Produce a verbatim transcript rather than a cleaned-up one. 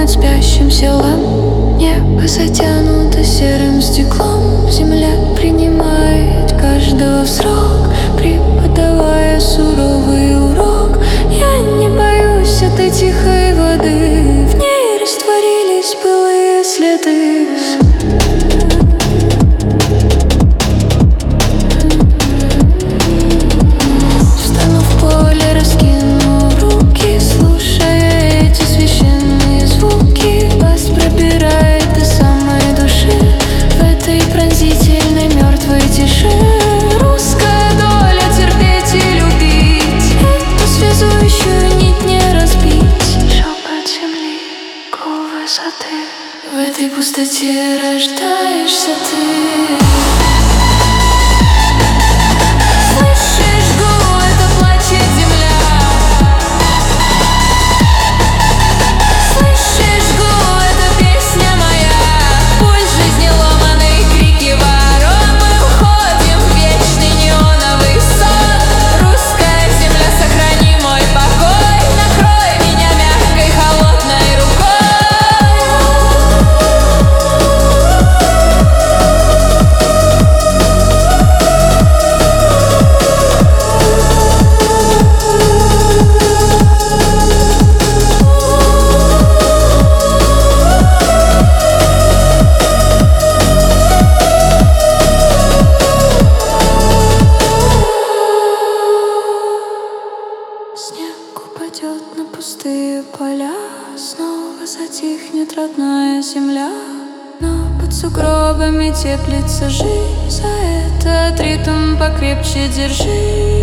над спящим селом. Небо затянуто серым стеклом. Земля принимает каждого в срок, преподавая суровый урок. Я не боюсь этой тихой воды, в ней растворились былые следы. Встану в поле, раскину руки, слушая эти священные звуки. Вас пробирает до самой души в этой пронзительной мертвой тиши. Русская доля — терпеть и любить, эту связующую нить не разбить. Шепот земли, гул высоты, в этой пустоте рождаешься ты. Снег упадет на пустые поля, снова затихнет родная земля. Но под сугробами теплится жизнь, за этот ритм покрепче держи.